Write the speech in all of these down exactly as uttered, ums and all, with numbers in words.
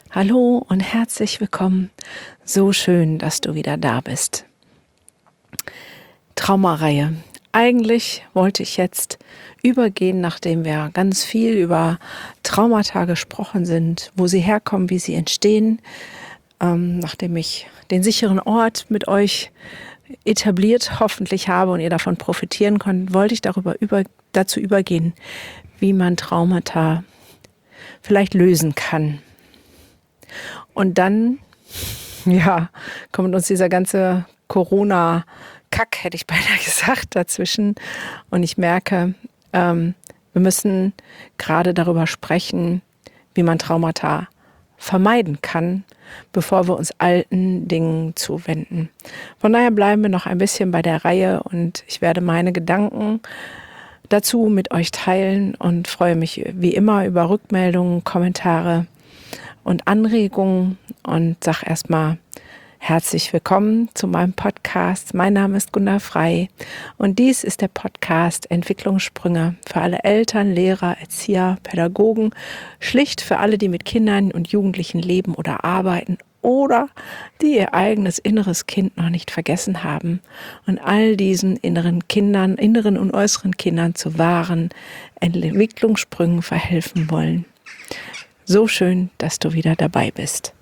Hallo und herzlich willkommen. So schön, dass du wieder da bist. Traumareihe. Eigentlich wollte ich jetzt übergehen, nachdem wir ganz viel über Traumata gesprochen sind, wo sie herkommen, wie sie entstehen, ähm, nachdem ich den sicheren Ort mit euch etabliert hoffentlich habe und ihr davon profitieren könnt, wollte ich darüber über, dazu übergehen, wie man Traumata vielleicht lösen kann. Und dann, ja, kommt uns dieser ganze Corona-Kack, hätte ich beinahe gesagt, dazwischen. Und ich merke, ähm, wir müssen gerade darüber sprechen, wie man Traumata vermeiden kann, bevor wir uns alten Dingen zuwenden. Von daher bleiben wir noch ein bisschen bei der Reihe und ich werde meine Gedanken dazu mit euch teilen und freue mich wie immer über Rückmeldungen, Kommentare und Anregungen und sag erstmal herzlich willkommen zu meinem Podcast. Mein Name ist Gunda Frei und dies ist der Podcast Entwicklungssprünge für alle Eltern, Lehrer, Erzieher, Pädagogen, schlicht für alle, die mit Kindern und Jugendlichen leben oder arbeiten oder die ihr eigenes inneres Kind noch nicht vergessen haben und all diesen inneren Kindern, inneren und äußeren Kindern zu wahren Entwicklungssprüngen verhelfen wollen. So schön, dass du wieder dabei bist.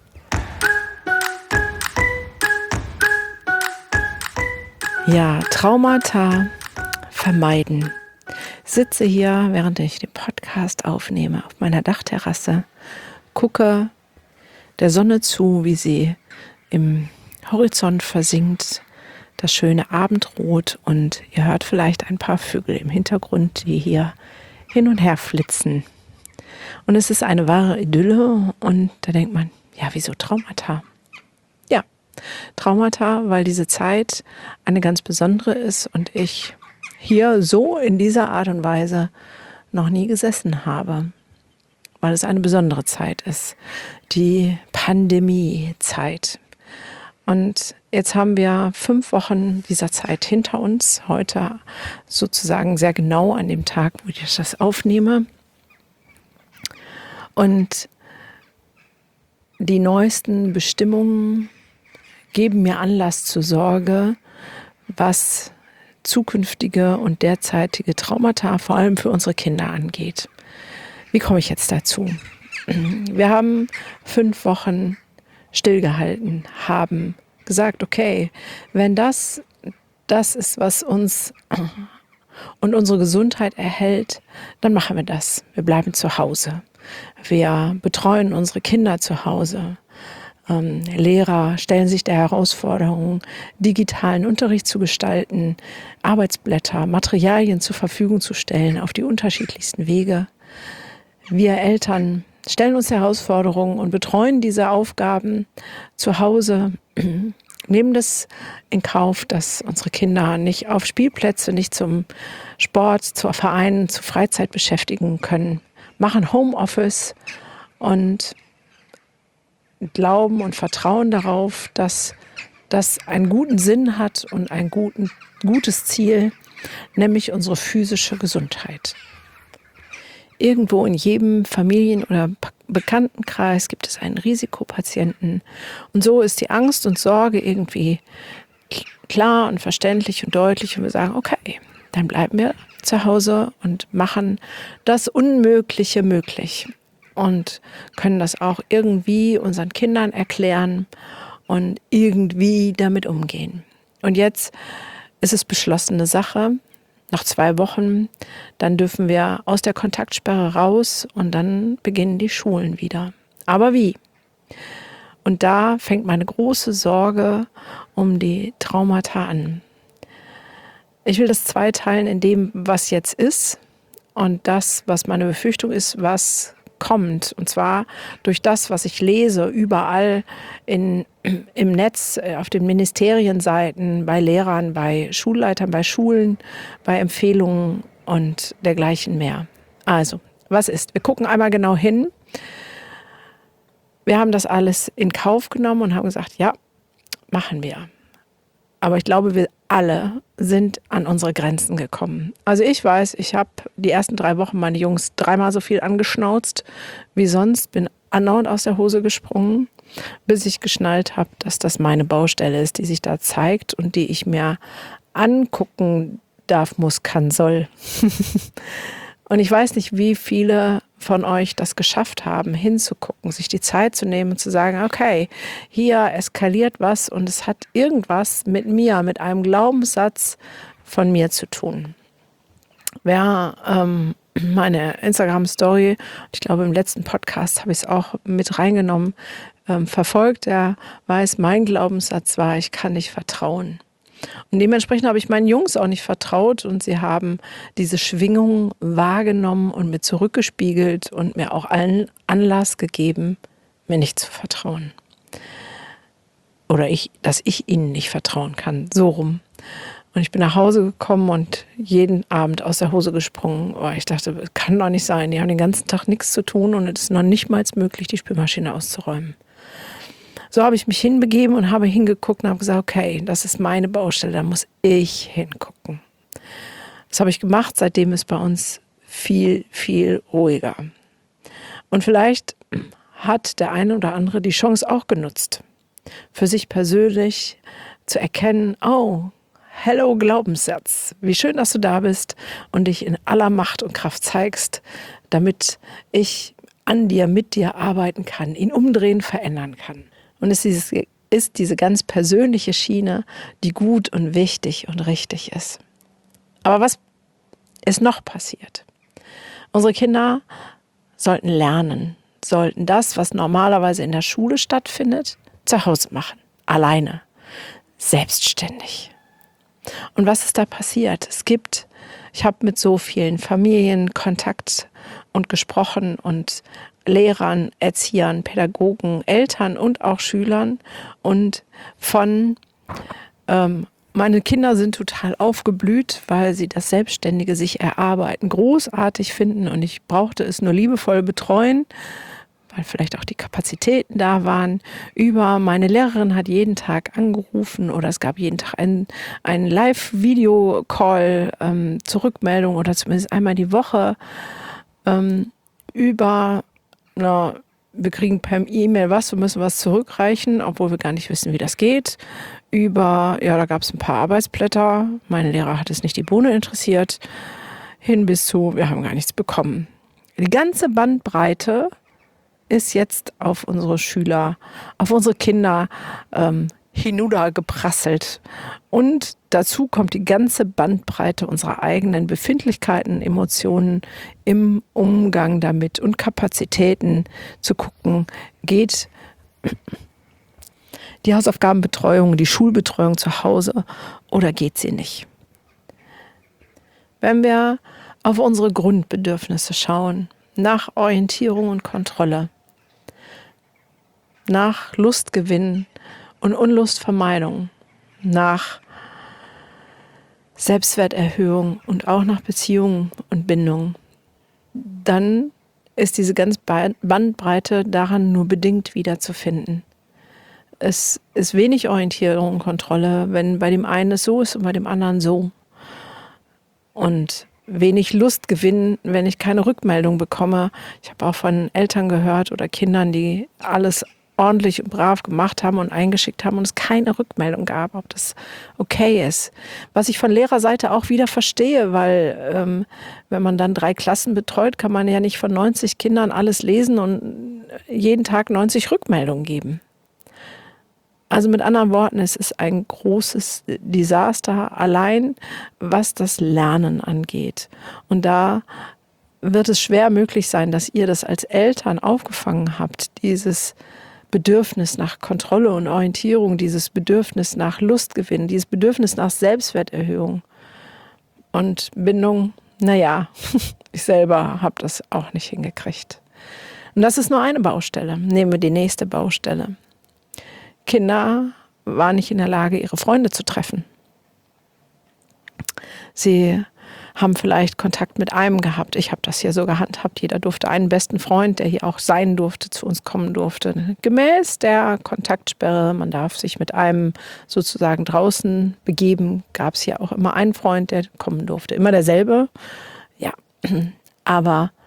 Ja, Traumata vermeiden. Ich sitze hier, während ich den Podcast aufnehme, auf meiner Dachterrasse, gucke der Sonne zu, wie sie im Horizont versinkt, das schöne Abendrot und ihr hört vielleicht ein paar Vögel im Hintergrund, die hier hin und her flitzen. Und es ist eine wahre Idylle und da denkt man, ja, wieso Traumata? Ja, Traumata, weil diese Zeit eine ganz besondere ist und ich hier so in dieser Art und Weise noch nie gesessen habe, weil es eine besondere Zeit ist, die Pandemiezeit. Und jetzt haben wir fünf Wochen dieser Zeit hinter uns, heute sozusagen sehr genau an dem Tag, wo ich das aufnehme. Und die neuesten Bestimmungen geben mir Anlass zur Sorge, was zukünftige und derzeitige Traumata, vor allem für unsere Kinder, angeht. Wie komme ich jetzt dazu? Wir haben fünf Wochen stillgehalten, haben gesagt, okay, wenn das das ist, was uns und unsere Gesundheit erhält, dann machen wir das. Wir bleiben zu Hause. Wir betreuen unsere Kinder zu Hause. Ähm, Lehrer stellen sich der Herausforderung, digitalen Unterricht zu gestalten, Arbeitsblätter, Materialien zur Verfügung zu stellen auf die unterschiedlichsten Wege. Wir Eltern stellen uns Herausforderungen und betreuen diese Aufgaben zu Hause, nehmen das in Kauf, dass unsere Kinder nicht auf Spielplätze, nicht zum Sport, zu Vereinen, zu Freizeit beschäftigen können, machen Homeoffice und glauben und vertrauen darauf, dass das einen guten Sinn hat und ein guten, gutes Ziel, nämlich unsere physische Gesundheit. Irgendwo in jedem Familien- oder Bekanntenkreis gibt es einen Risikopatienten und so ist die Angst und Sorge irgendwie klar und verständlich und deutlich und wir sagen, okay, dann bleiben wir zu Hause und machen das Unmögliche möglich und können das auch irgendwie unseren Kindern erklären und irgendwie damit umgehen. Und jetzt ist es beschlossene Sache. Nach zwei Wochen, dann dürfen wir aus der Kontaktsperre raus und dann beginnen die Schulen wieder. Aber wie? Und da fängt meine große Sorge um die Traumata an. Ich will das zweiteilen in dem, was jetzt ist und das, was meine Befürchtung ist, was kommt. Und zwar durch das, was ich lese, überall in, im Netz, auf den Ministerienseiten, bei Lehrern, bei Schulleitern, bei Schulen, bei Empfehlungen und dergleichen mehr. Also, was ist? Wir gucken einmal genau hin. Wir haben das alles in Kauf genommen und haben gesagt, ja, machen wir. Aber ich glaube, wir alle sind an unsere Grenzen gekommen. Also ich weiß, ich habe die ersten drei Wochen meine Jungs dreimal so viel angeschnauzt wie sonst, bin andauernd aus der Hose gesprungen, bis ich geschnallt habe, dass das meine Baustelle ist, die sich da zeigt und die ich mir angucken darf, muss, kann, soll. Und ich weiß nicht, wie viele von euch das geschafft haben, hinzugucken, sich die Zeit zu nehmen und zu sagen, okay, hier eskaliert was und es hat irgendwas mit mir, mit einem Glaubenssatz von mir zu tun. Wer ähm, meine Instagram-Story, ich glaube im letzten Podcast habe ich es auch mit reingenommen, ähm, verfolgt, der weiß, mein Glaubenssatz war, ich kann nicht vertrauen. Und dementsprechend habe ich meinen Jungs auch nicht vertraut und sie haben diese Schwingung wahrgenommen und mir zurückgespiegelt und mir auch allen Anlass gegeben, mir nicht zu vertrauen. Oder ich, dass ich ihnen nicht vertrauen kann, so rum. Und ich bin nach Hause gekommen und jeden Abend aus der Hose gesprungen. Oh, ich dachte, das kann doch nicht sein. Die haben den ganzen Tag nichts zu tun und es ist noch nicht mal möglich, die Spülmaschine auszuräumen. So habe ich mich hinbegeben und habe hingeguckt und habe gesagt, okay, das ist meine Baustelle, da muss ich hingucken. Das habe ich gemacht, seitdem ist bei uns viel, viel ruhiger. Und vielleicht hat der eine oder andere die Chance auch genutzt, für sich persönlich zu erkennen, oh, hello Glaubenssatz, wie schön, dass du da bist und dich in aller Macht und Kraft zeigst, damit ich an dir, mit dir arbeiten kann, ihn umdrehen, verändern kann. Und es ist, dieses, ist diese ganz persönliche Schiene, die gut und wichtig und richtig ist. Aber was ist noch passiert? Unsere Kinder sollten lernen, sollten das, was normalerweise in der Schule stattfindet, zu Hause machen, alleine, selbstständig. Und was ist da passiert? Es gibt, ich habe mit so vielen Familien Kontakt und gesprochen und Lehrern, Erziehern, Pädagogen, Eltern und auch Schülern und von, ähm, meine Kinder sind total aufgeblüht, weil sie das Selbstständige sich erarbeiten, großartig finden und ich brauchte es nur liebevoll betreuen, weil vielleicht auch die Kapazitäten da waren. Über meine Lehrerin hat jeden Tag angerufen oder es gab jeden Tag einen, einen Live-Video-Call ähm, zur Rückmeldung oder zumindest einmal die Woche ähm, über Na, wir kriegen per E-Mail was, wir müssen was zurückreichen, obwohl wir gar nicht wissen, wie das geht. Über, ja, da gab es ein paar Arbeitsblätter. Mein Lehrer hat es nicht die Bohne interessiert. Hin bis zu, wir haben gar nichts bekommen. Die ganze Bandbreite ist jetzt auf unsere Schüler, auf unsere Kinder ähm, hinübergeprasselt. Und dazu kommt die ganze Bandbreite unserer eigenen Befindlichkeiten, Emotionen im Umgang damit und Kapazitäten zu gucken, geht die Hausaufgabenbetreuung, die Schulbetreuung zu Hause oder geht sie nicht? Wenn wir auf unsere Grundbedürfnisse schauen, nach Orientierung und Kontrolle, nach Lustgewinn und Unlustvermeidung, nach Selbstwerterhöhung und auch nach Beziehungen und Bindung, dann ist diese ganze Bandbreite daran nur bedingt wiederzufinden. Es ist wenig Orientierung und Kontrolle, wenn bei dem einen es so ist und bei dem anderen so. Und wenig Lustgewinn, wenn ich keine Rückmeldung bekomme. Ich habe auch von Eltern gehört oder Kindern, die alles ordentlich und brav gemacht haben und eingeschickt haben und es keine Rückmeldung gab, ob das okay ist. Was ich von Lehrerseite auch wieder verstehe, weil ähm, wenn man dann drei Klassen betreut, kann man ja nicht von neunzig Kindern alles lesen und jeden Tag neunzig Rückmeldungen geben. Also mit anderen Worten, es ist ein großes Desaster allein, was das Lernen angeht. Und da wird es schwer möglich sein, dass ihr das als Eltern aufgefangen habt, dieses Bedürfnis nach Kontrolle und Orientierung, dieses Bedürfnis nach Lustgewinn, dieses Bedürfnis nach Selbstwerterhöhung und Bindung. Naja, ich selber habe das auch nicht hingekriegt. Und das ist nur eine Baustelle. Nehmen wir die nächste Baustelle. Kinder waren nicht in der Lage, ihre Freunde zu treffen. Sie haben vielleicht Kontakt mit einem gehabt. Ich habe das hier so gehandhabt. Jeder durfte einen besten Freund, der hier auch sein durfte, zu uns kommen durfte. Gemäß der Kontaktsperre, man darf sich mit einem sozusagen draußen begeben, gab es hier auch immer einen Freund, der kommen durfte. Immer derselbe, ja. Aber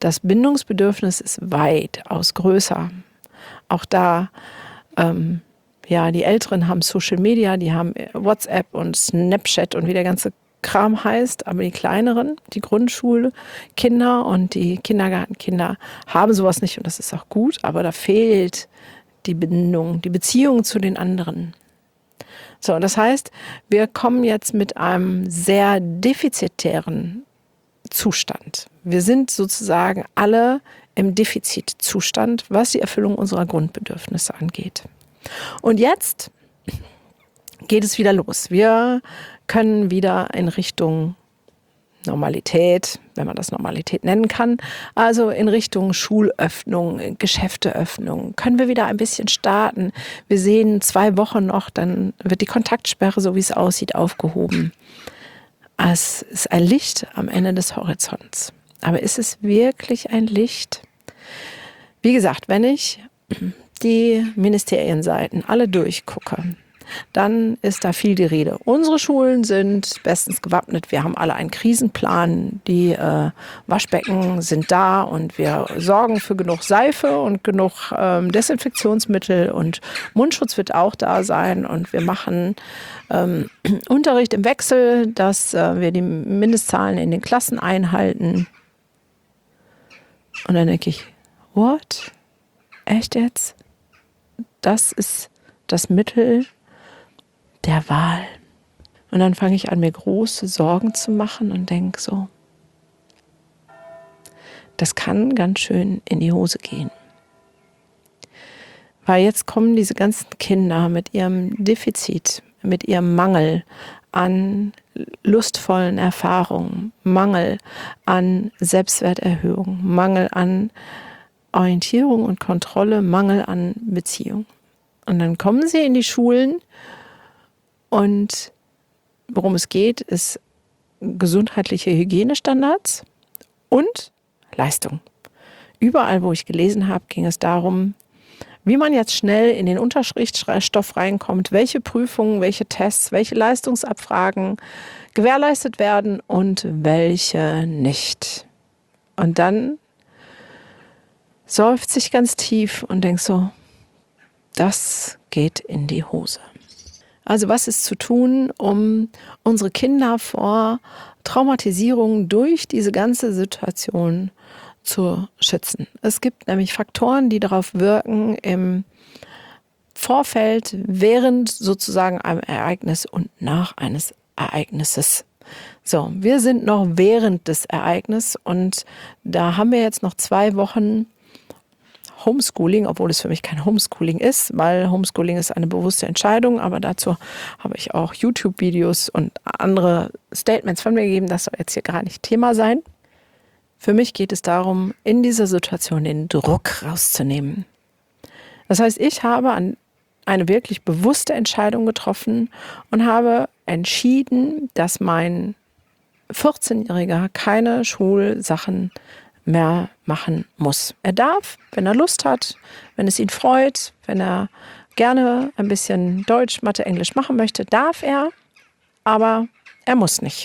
Das Bindungsbedürfnis ist weitaus größer. Auch da, ähm, ja, die Älteren haben Social Media, die haben WhatsApp und Snapchat und wie der ganze Kram heißt, aber die Kleineren, die Grundschulkinder und die Kindergartenkinder haben sowas nicht und das ist auch gut, aber da fehlt die Bindung, die Beziehung zu den anderen. So, das heißt, wir kommen jetzt mit einem sehr defizitären Zustand. Wir sind sozusagen alle im Defizitzustand, was die Erfüllung unserer Grundbedürfnisse angeht. Und jetzt geht es wieder los. Wir können wieder in Richtung Normalität, wenn man das Normalität nennen kann, also in Richtung Schulöffnung, Geschäfteöffnung, können wir wieder ein bisschen starten. Wir sehen zwei Wochen noch, dann wird die Kontaktsperre, so wie es aussieht, aufgehoben. Es ist ein Licht am Ende des Horizonts. Aber ist es wirklich ein Licht? Wie gesagt, wenn ich die Ministerienseiten alle durchgucke, dann ist da viel die Rede. Unsere Schulen sind bestens gewappnet. Wir haben alle einen Krisenplan. Die äh, Waschbecken sind da und wir sorgen für genug Seife und genug ähm, Desinfektionsmittel und Mundschutz wird auch da sein. Und wir machen ähm, Unterricht im Wechsel, dass äh, wir die Mindestzahlen in den Klassen einhalten. Und dann denke ich, what? Echt jetzt? Das ist das Mittel der Wahl. Und dann fange ich an, mir große Sorgen zu machen und denke so, das kann ganz schön in die Hose gehen. Weil jetzt kommen diese ganzen Kinder mit ihrem Defizit, mit ihrem Mangel an lustvollen Erfahrungen, Mangel an Selbstwerterhöhung, Mangel an Orientierung und Kontrolle, Mangel an Beziehung. Und dann kommen sie in die Schulen und worum es geht, ist gesundheitliche Hygienestandards und Leistung. Überall, wo ich gelesen habe, ging es darum, wie man jetzt schnell in den Unterrichtsstoff reinkommt, welche Prüfungen, welche Tests, welche Leistungsabfragen gewährleistet werden und welche nicht. Und dann seufzt sich ganz tief und denkt so, das geht in die Hose. Also was ist zu tun, um unsere Kinder vor Traumatisierung durch diese ganze Situation zu schützen? Es gibt nämlich Faktoren, die darauf wirken im Vorfeld, während sozusagen einem Ereignis und nach eines Ereignisses. So, wir sind noch während des Ereignisses und da haben wir jetzt noch zwei Wochen Homeschooling, obwohl es für mich kein Homeschooling ist, weil Homeschooling ist eine bewusste Entscheidung, aber dazu habe ich auch YouTube-Videos und andere Statements von mir gegeben, das soll jetzt hier gar nicht Thema sein. Für mich geht es darum, in dieser Situation den Druck rauszunehmen. Das heißt, ich habe an eine wirklich bewusste Entscheidung getroffen und habe entschieden, dass mein vierzehnjähriger keine Schulsachen mehr machen muss. Er darf, wenn er Lust hat, wenn es ihn freut, wenn er gerne ein bisschen Deutsch, Mathe, Englisch machen möchte, darf er, aber er muss nicht.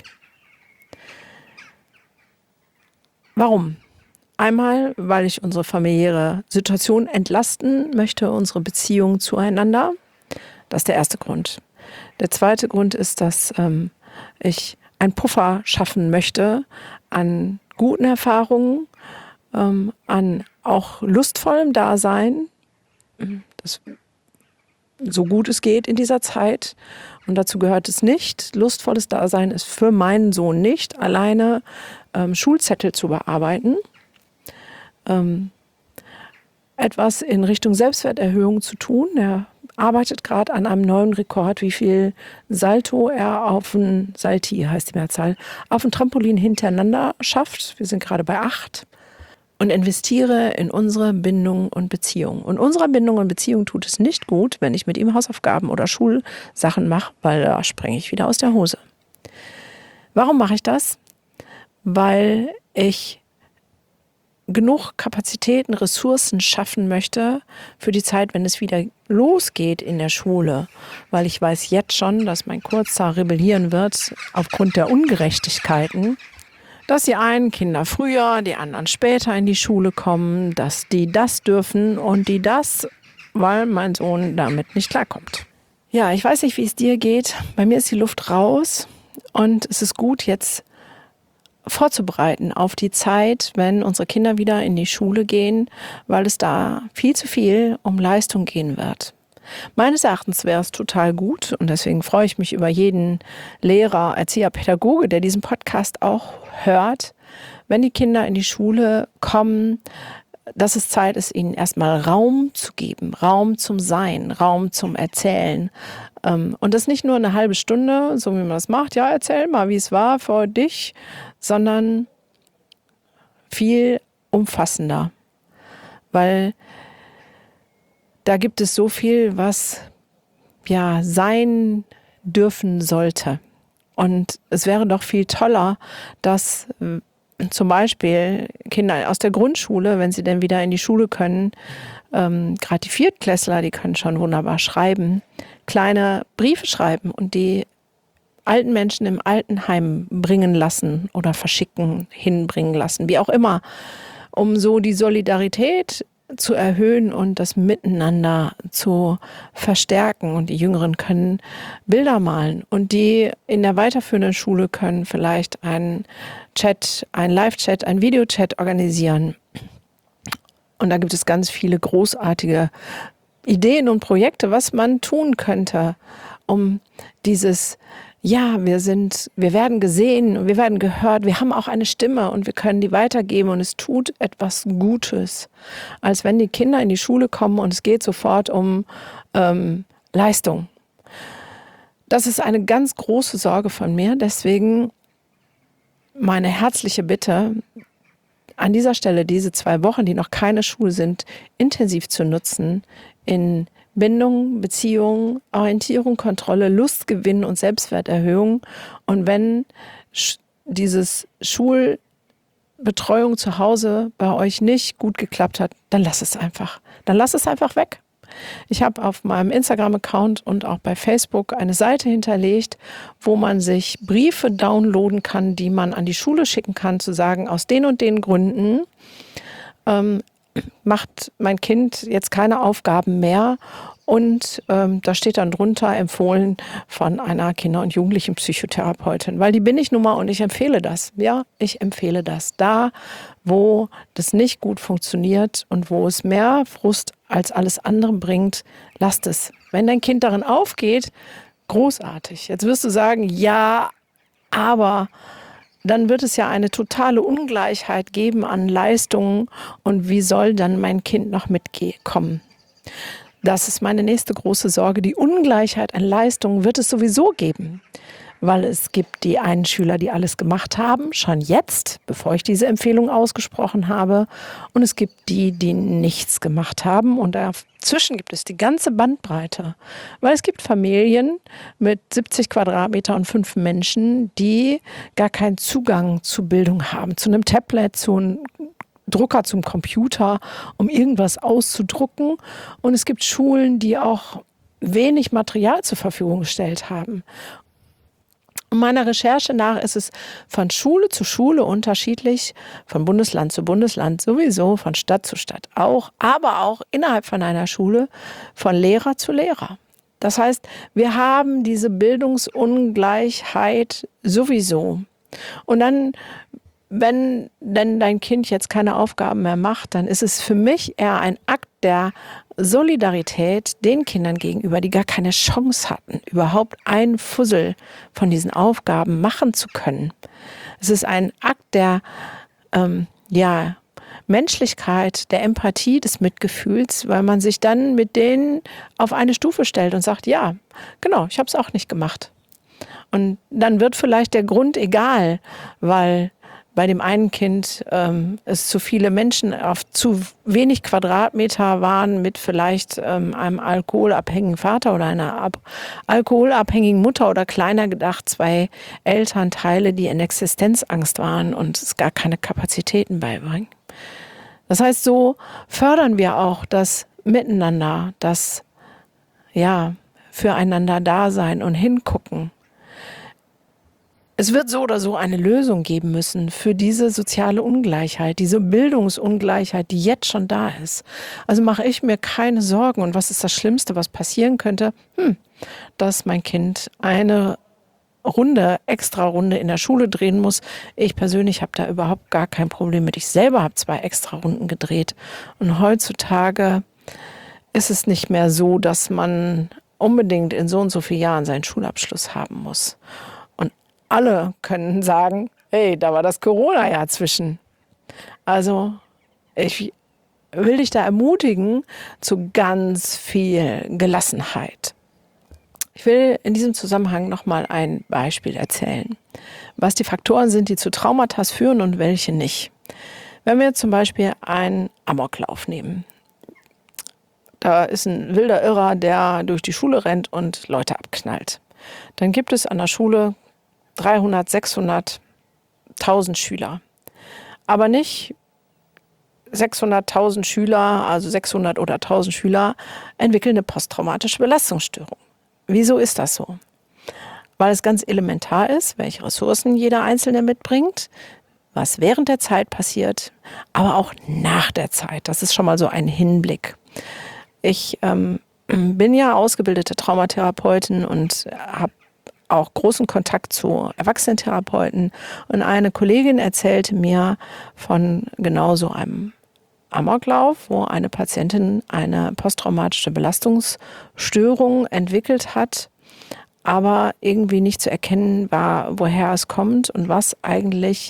Warum? Einmal, weil ich unsere familiäre Situation entlasten möchte, unsere Beziehung zueinander. Das ist der erste Grund. Der zweite Grund ist, dass ähm, ich einen Puffer schaffen möchte an guten Erfahrungen, ähm, an auch lustvollem Dasein, das so gut es geht in dieser Zeit. Und dazu gehört es nicht. Lustvolles Dasein ist für meinen Sohn nicht, alleine ähm, Schulzettel zu bearbeiten, ähm, etwas in Richtung Selbstwerterhöhung zu tun. Er arbeitet gerade an einem neuen Rekord, wie viel Salto er auf ein, Salti heißt die Mehrzahl, auf ein Trampolin hintereinander schafft. Wir sind gerade bei acht. Und investiere in unsere Bindung und Beziehung. Und unserer Bindung und Beziehung tut es nicht gut, wenn ich mit ihm Hausaufgaben oder Schulsachen mache, weil da springe ich wieder aus der Hose. Warum mache ich das? Weil ich genug Kapazitäten, Ressourcen schaffen möchte für die Zeit, wenn es wieder losgeht in der Schule. Weil ich weiß jetzt schon, dass mein Kurzer rebellieren wird aufgrund der Ungerechtigkeiten, dass die einen Kinder früher, die anderen später in die Schule kommen, dass die das dürfen und die das, weil mein Sohn damit nicht klarkommt. Ja, ich weiß nicht, wie es dir geht. Bei mir ist die Luft raus und es ist gut, jetzt vorzubereiten auf die Zeit, wenn unsere Kinder wieder in die Schule gehen, weil es da viel zu viel um Leistung gehen wird. Meines Erachtens wäre es total gut und deswegen freue ich mich über jeden Lehrer, Erzieher, Pädagoge, der diesen Podcast auch hört, wenn die Kinder in die Schule kommen, dass es Zeit ist, ihnen erstmal Raum zu geben, Raum zum Sein, Raum zum Erzählen. Und das nicht nur eine halbe Stunde, so wie man das macht, ja, erzähl mal, wie es war für dich, sondern viel umfassender, weil da gibt es so viel, was ja sein dürfen sollte. Und es wäre doch viel toller, dass äh, zum Beispiel Kinder aus der Grundschule, wenn sie dann wieder in die Schule können, ähm, gerade die Viertklässler, die können schon wunderbar schreiben, kleine Briefe schreiben und die alten Menschen im Altenheim bringen lassen oder verschicken, hinbringen lassen, wie auch immer, um so die Solidarität zu erhöhen und das Miteinander zu verstärken. Und die Jüngeren können Bilder malen und die in der weiterführenden Schule können vielleicht einen Chat, einen Live-Chat, einen Videochat organisieren. Und da gibt es ganz viele großartige Ideen und Projekte, was man tun könnte, um dieses ja, wir sind, wir werden gesehen, wir werden gehört, wir haben auch eine Stimme und wir können die weitergeben und es tut etwas Gutes, als wenn die Kinder in die Schule kommen und es geht sofort um ähm, Leistung. Das ist eine ganz große Sorge von mir, deswegen meine herzliche Bitte, an dieser Stelle diese zwei Wochen, die noch keine Schule sind, intensiv zu nutzen in Bindung, Beziehung, Orientierung, Kontrolle, Lustgewinn und Selbstwerterhöhung. Und wenn sch- dieses Schulbetreuung zu Hause bei euch nicht gut geklappt hat, dann lasst es einfach. Dann lasst es einfach weg. Ich habe auf meinem Instagram-Account und auch bei Facebook eine Seite hinterlegt, wo man sich Briefe downloaden kann, die man an die Schule schicken kann, zu sagen, aus den und den Gründen ähm, macht mein Kind jetzt keine Aufgaben mehr. Und ähm, da steht dann drunter empfohlen von einer Kinder- und Jugendlichen-Psychotherapeutin. Weil die bin ich nun mal und ich empfehle das. Ja, ich empfehle das. Da, wo das nicht gut funktioniert und wo es mehr Frust als alles andere bringt, lasst es. Wenn dein Kind darin aufgeht, großartig. Jetzt wirst du sagen, ja, aber dann wird es ja eine totale Ungleichheit geben an Leistungen. Und wie soll dann mein Kind noch mitkommen? Das ist meine nächste große Sorge. Die Ungleichheit an Leistungen wird es sowieso geben, weil es gibt die einen Schüler, die alles gemacht haben, schon jetzt, bevor ich diese Empfehlung ausgesprochen habe. Und es gibt die, die nichts gemacht haben. Und dazwischen gibt es die ganze Bandbreite. Weil es gibt Familien mit siebzig Quadratmeter und fünf Menschen, die gar keinen Zugang zu Bildung haben, zu einem Tablet, zu einem Drucker, zum Computer, um irgendwas auszudrucken. Und es gibt Schulen, die auch wenig Material zur Verfügung gestellt haben. Und meiner Recherche nach ist es von Schule zu Schule unterschiedlich, von Bundesland zu Bundesland sowieso, von Stadt zu Stadt auch, aber auch innerhalb von einer Schule von Lehrer zu Lehrer. Das heißt, wir haben diese Bildungsungleichheit sowieso. Und dann, wenn denn dein Kind jetzt keine Aufgaben mehr macht, dann ist es für mich eher ein Akt der Solidarität den Kindern gegenüber, die gar keine Chance hatten, überhaupt einen Fussel von diesen Aufgaben machen zu können. Es ist ein Akt der ähm, ja, Menschlichkeit, der Empathie, des Mitgefühls, weil man sich dann mit denen auf eine Stufe stellt und sagt, ja, genau, ich habe es auch nicht gemacht. Und dann wird vielleicht der Grund egal, weil bei dem einen Kind ähm, es zu viele Menschen auf zu wenig Quadratmeter waren mit vielleicht ähm, einem alkoholabhängigen Vater oder einer ab- alkoholabhängigen Mutter oder kleiner gedacht zwei Elternteile, die in Existenzangst waren und es gar keine Kapazitäten beibringen. Das heißt, so fördern wir auch das Miteinander, das ja füreinander da sein und hingucken. Es wird so oder so eine Lösung geben müssen für diese soziale Ungleichheit, diese Bildungsungleichheit, die jetzt schon da ist. Also mache ich mir keine Sorgen. Und was ist das Schlimmste, was passieren könnte? Hm, dass mein Kind eine Runde, extra Runde in der Schule drehen muss. Ich persönlich habe da überhaupt gar kein Problem mit. Ich selber habe zwei extra Runden gedreht. Und heutzutage ist es nicht mehr so, dass man unbedingt in so und so vielen Jahren seinen Schulabschluss haben muss. Und alle können sagen, hey, da war das Corona-Jahr zwischen. Also ich will dich da ermutigen zu ganz viel Gelassenheit. Ich will in diesem Zusammenhang nochmal ein Beispiel erzählen, was die Faktoren sind, die zu Traumata führen und welche nicht. Wenn wir zum Beispiel einen Amoklauf nehmen. Da ist ein wilder Irrer, der durch die Schule rennt und Leute abknallt. Dann gibt es an der Schule dreihundert, sechshundert, tausend Schüler. Aber nicht sechshunderttausend Schüler, also sechshundert oder tausend Schüler, entwickeln eine posttraumatische Belastungsstörung. Wieso ist das so? Weil es ganz elementar ist, welche Ressourcen jeder Einzelne mitbringt, was während der Zeit passiert, aber auch nach der Zeit. Das ist schon mal so ein Hinblick. Ich ähm, bin ja ausgebildete Traumatherapeutin und habe auch großen Kontakt zu Erwachsenentherapeuten. Und eine Kollegin erzählte mir von genau so einem Amoklauf, wo eine Patientin eine posttraumatische Belastungsstörung entwickelt hat, aber irgendwie nicht zu erkennen war, woher es kommt und was eigentlich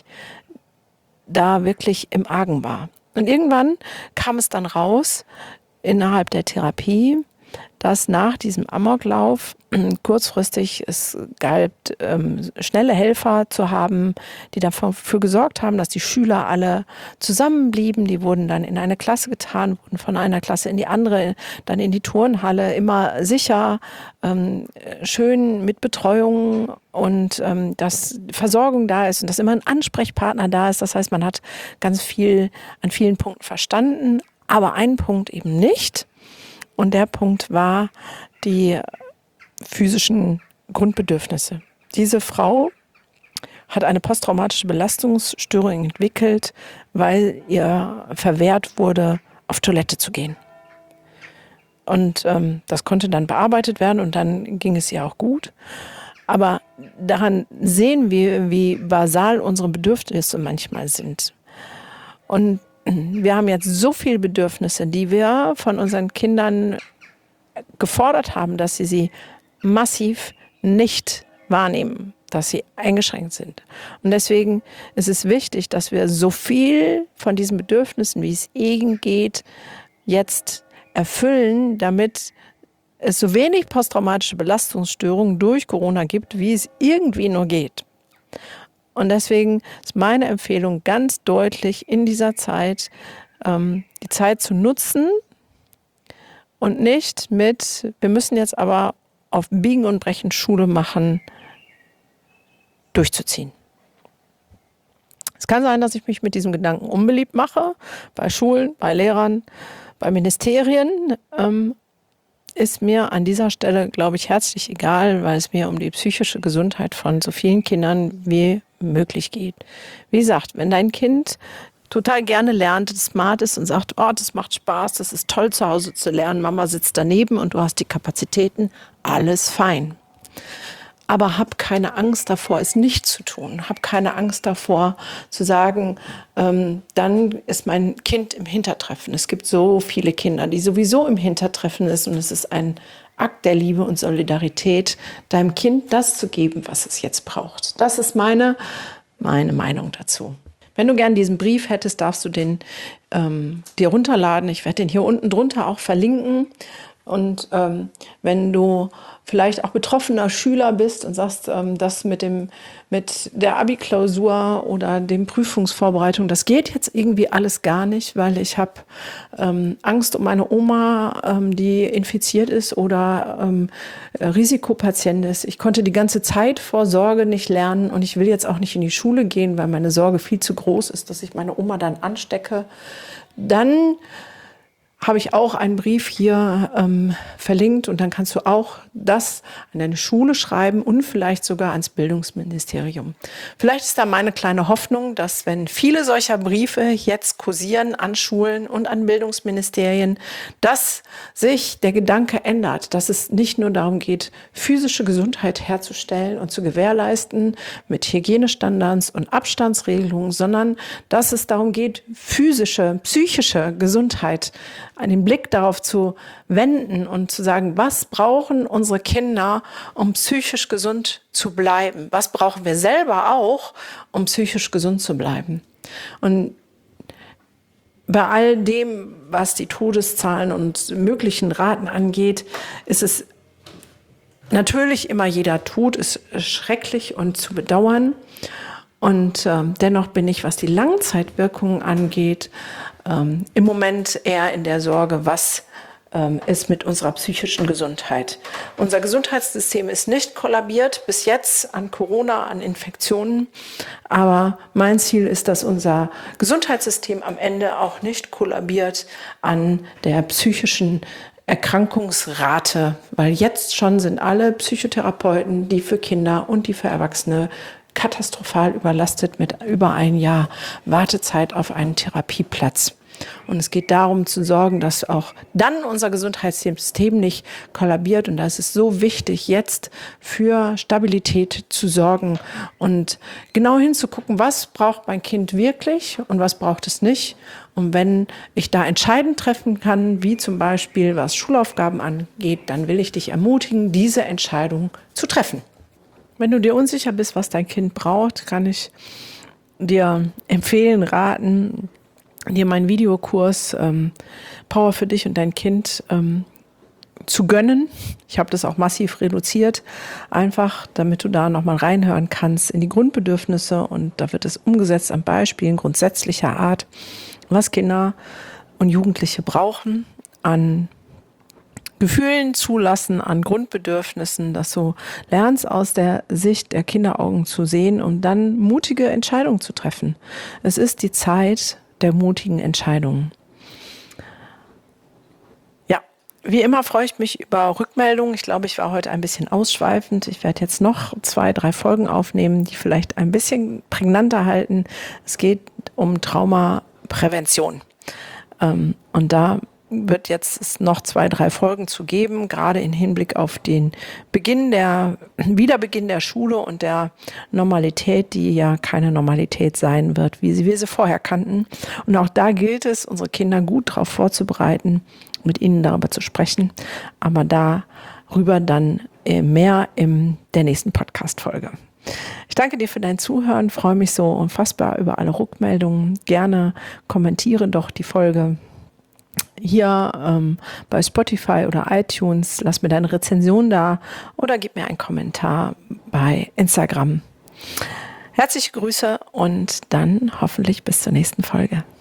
da wirklich im Argen war. Und irgendwann kam es dann raus, innerhalb der Therapie, dass nach diesem Amoklauf kurzfristig es galt, ähm, schnelle Helfer zu haben, die dafür gesorgt haben, dass die Schüler alle zusammenblieben. Die wurden dann in eine Klasse getan, wurden von einer Klasse in die andere, dann in die Turnhalle, immer sicher, ähm, schön mit Betreuung und ähm, dass Versorgung da ist und dass immer ein Ansprechpartner da ist. Das heißt, man hat ganz viel an vielen Punkten verstanden, aber einen Punkt eben nicht. Und der Punkt war die physischen Grundbedürfnisse. Diese Frau hat eine posttraumatische Belastungsstörung entwickelt, weil ihr verwehrt wurde, auf Toilette zu gehen. Und ähm, das konnte dann bearbeitet werden und dann ging es ihr auch gut. Aber daran sehen wir, wie basal unsere Bedürfnisse manchmal sind. Und wir haben jetzt so viele Bedürfnisse, die wir von unseren Kindern gefordert haben, dass sie sie massiv nicht wahrnehmen, dass sie eingeschränkt sind. Und deswegen ist es wichtig, dass wir so viel von diesen Bedürfnissen, wie es irgend geht, jetzt erfüllen, damit es so wenig posttraumatische Belastungsstörungen durch Corona gibt, wie es irgendwie nur geht. Und deswegen ist meine Empfehlung ganz deutlich in dieser Zeit, ähm, die Zeit zu nutzen und nicht mit, wir müssen jetzt aber auf Biegen und Brechen Schule machen, durchzuziehen. Es kann sein, dass ich mich mit diesem Gedanken unbeliebt mache, bei Schulen, bei Lehrern, bei Ministerien. Ähm, ist mir an dieser Stelle, glaube ich, herzlich egal, weil es mir um die psychische Gesundheit von so vielen Kindern wie möglich geht. Wie gesagt, wenn dein Kind total gerne lernt, smart ist und sagt, oh, das macht Spaß, das ist toll zu Hause zu lernen, Mama sitzt daneben und du hast die Kapazitäten, alles fein. Aber hab keine Angst davor, es nicht zu tun. Hab keine Angst davor, zu sagen, ähm, dann ist mein Kind im Hintertreffen. Es gibt so viele Kinder, die sowieso im Hintertreffen sind. Und es ist ein Akt der Liebe und Solidarität, deinem Kind das zu geben, was es jetzt braucht. Das ist meine, meine Meinung dazu. Wenn du gern diesen Brief hättest, darfst du den ähm, dir runterladen. Ich werde den hier unten drunter auch verlinken. Und ähm, wenn du vielleicht auch betroffener Schüler bist und sagst, ähm, das mit dem mit der Abi-Klausur oder dem Prüfungsvorbereitung, das geht jetzt irgendwie alles gar nicht, weil ich habe ähm, Angst um meine Oma, ähm, die infiziert ist oder ähm, Risikopatient ist. Ich konnte die ganze Zeit vor Sorge nicht lernen und ich will jetzt auch nicht in die Schule gehen, weil meine Sorge viel zu groß ist, dass ich meine Oma dann anstecke. Dann habe ich auch einen Brief hier ähm, verlinkt und dann kannst du auch das an deine Schule schreiben und vielleicht sogar ans Bildungsministerium. Vielleicht ist da meine kleine Hoffnung, dass wenn viele solcher Briefe jetzt kursieren an Schulen und an Bildungsministerien, dass sich der Gedanke ändert, dass es nicht nur darum geht, physische Gesundheit herzustellen und zu gewährleisten mit Hygienestandards und Abstandsregelungen, sondern dass es darum geht, physische, psychische Gesundheit, einen Blick darauf zu wenden und zu sagen, was brauchen unsere Kinder, um psychisch gesund zu bleiben? Was brauchen wir selber auch, um psychisch gesund zu bleiben? Und bei all dem, was die Todeszahlen und möglichen Raten angeht, ist es natürlich immer, jeder Tod ist schrecklich und zu bedauern. Und äh, dennoch bin ich, was die Langzeitwirkungen angeht, ähm, im Moment eher in der Sorge, was ähm, ist mit unserer psychischen Gesundheit. Unser Gesundheitssystem ist nicht kollabiert bis jetzt an Corona, an Infektionen. Aber mein Ziel ist, dass unser Gesundheitssystem am Ende auch nicht kollabiert an der psychischen Erkrankungsrate, weil jetzt schon sind alle Psychotherapeuten, die für Kinder und die für Erwachsene, katastrophal überlastet mit über ein Jahr Wartezeit auf einen Therapieplatz. Und es geht darum zu sorgen, dass auch dann unser Gesundheitssystem nicht kollabiert. Und da ist es so wichtig, jetzt für Stabilität zu sorgen und genau hinzugucken, was braucht mein Kind wirklich und was braucht es nicht. Und wenn ich da entscheidend treffen kann, wie zum Beispiel was Schulaufgaben angeht, dann will ich dich ermutigen, diese Entscheidung zu treffen. Wenn du dir unsicher bist, was dein Kind braucht, kann ich dir empfehlen, raten, dir meinen Videokurs ähm, Power für dich und dein Kind ähm, zu gönnen. Ich habe das auch massiv reduziert, einfach damit du da nochmal reinhören kannst in die Grundbedürfnisse, und da wird es umgesetzt an Beispielen grundsätzlicher Art, was Kinder und Jugendliche brauchen an Gefühlen zulassen, an Grundbedürfnissen, dass du lernst, aus der Sicht der Kinderaugen zu sehen und dann mutige Entscheidungen zu treffen. Es ist die Zeit der mutigen Entscheidungen. Ja, wie immer freue ich mich über Rückmeldungen. Ich glaube, ich war heute ein bisschen ausschweifend. Ich werde jetzt noch zwei, drei Folgen aufnehmen, die vielleicht ein bisschen prägnanter halten. Es geht um Traumaprävention. Ähm, und da wird jetzt noch zwei, drei Folgen zu geben, gerade im Hinblick auf den Beginn der, Wiederbeginn der Schule und der Normalität, die ja keine Normalität sein wird, wie sie, wir sie vorher kannten. Und auch da gilt es, unsere Kinder gut darauf vorzubereiten, mit ihnen darüber zu sprechen, aber darüber dann mehr in der nächsten Podcast-Folge. Ich danke dir für dein Zuhören, freue mich so unfassbar über alle Rückmeldungen. Gerne kommentiere doch die Folge hier ähm, bei Spotify oder iTunes. Lass mir deine Rezension da oder gib mir einen Kommentar bei Instagram. Herzliche Grüße und dann hoffentlich bis zur nächsten Folge.